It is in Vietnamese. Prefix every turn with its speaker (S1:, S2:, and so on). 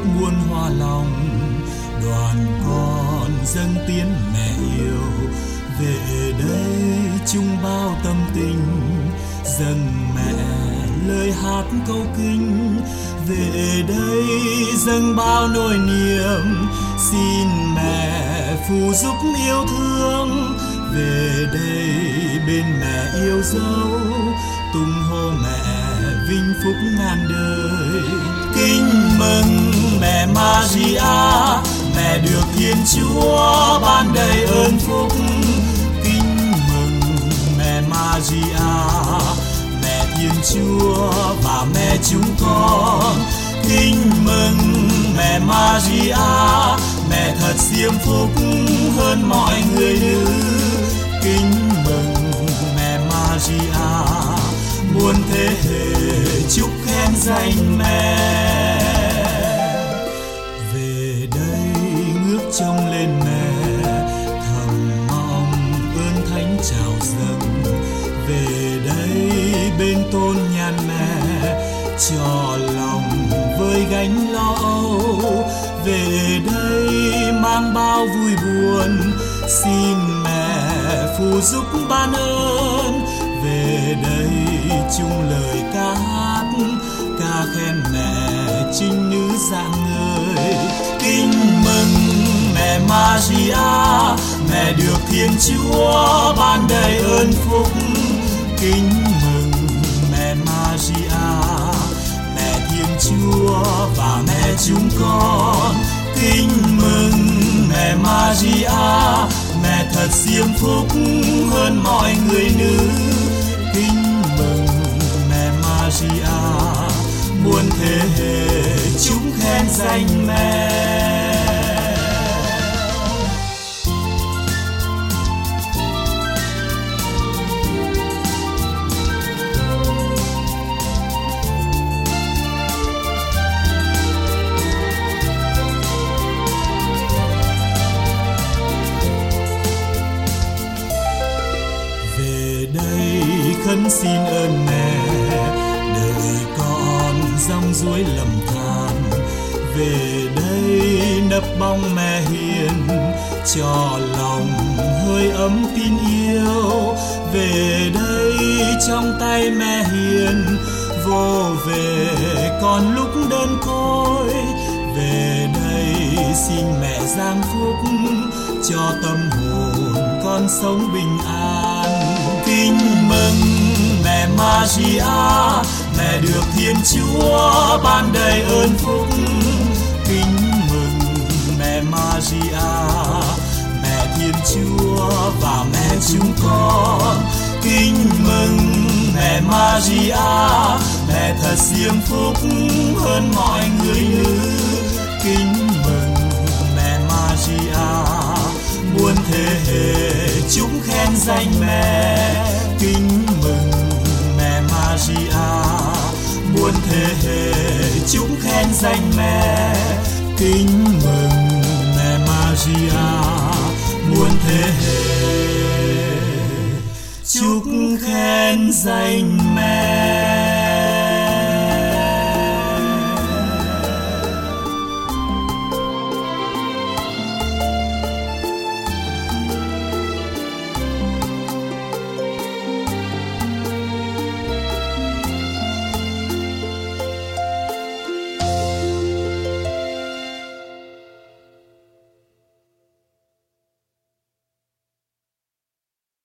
S1: muôn hoa lòng. Đoàn con dâng tiến mẹ yêu, về đây chung bao tâm tình, dâng mẹ lời hát câu kinh. Về đây dâng bao nỗi niềm, xin mẹ phù giúp yêu thương. Về đây bên mẹ yêu dấu, tung hô mẹ vinh phúc ngàn đời. Kính mừng mẹ Maria, mẹ được Thiên Chúa ban đầy ơn phúc. Kính mừng mẹ Maria, mẹ Thiên Chúa và mẹ chúng con. Kính mừng mẹ Maria, mẹ thật diêm phúc hơn mọi người nữ. Kính mừng mẹ Maria, muôn thế hệ chúc khen danh mẹ. Về đây ngước trông lên mẹ, thầm mong ơn thánh trào dâng. Về đây bên tôn nhan mẹ, cho lòng vơi gánh lo âu. Về đây mang bao vui buồn, xin mẹ phù giúp ban ơn. Về đây chung lời ca hát, ca khen mẹ trinh nữ rạng ngời. Kính mừng mẹ Maria, mẹ được Thiên Chúa ban đầy ơn phúc. Kính mừng mẹ Maria, mẹ Thiên Chúa và mẹ chúng con. Kính mừng mẹ Maria, mẹ thật diêm phúc hơn mọi người nữ. Kính mừng mẹ Maria, muôn thế hệ chúng khen danh mẹ. Khấn xin ơn mẹ, đời con rong ruổi lầm than. Về đây nấp bóng mẹ hiền, cho lòng hơi ấm tin yêu. Về đây trong tay mẹ hiền, vô về con lúc đơn côi. Về đây xin mẹ giang phúc, cho tâm hồn con sống bình an. Kính mừng mẹ Maria, mẹ được Thiên Chúa ban đầy ơn phúc. Kính mừng mẹ Maria, mẹ Thiên Chúa và mẹ chúng con. Kính mừng mẹ Maria, mẹ thật diêm phúc hơn mọi người nữ. Kính mừng mẹ Maria, muôn thế hệ chúng khen danh mẹ. Kính mừng mẹ Maria, muôn thế hệ chúng khen danh mẹ. Kính mừng mẹ Maria, muôn thế hệ chúc khen danh mẹ.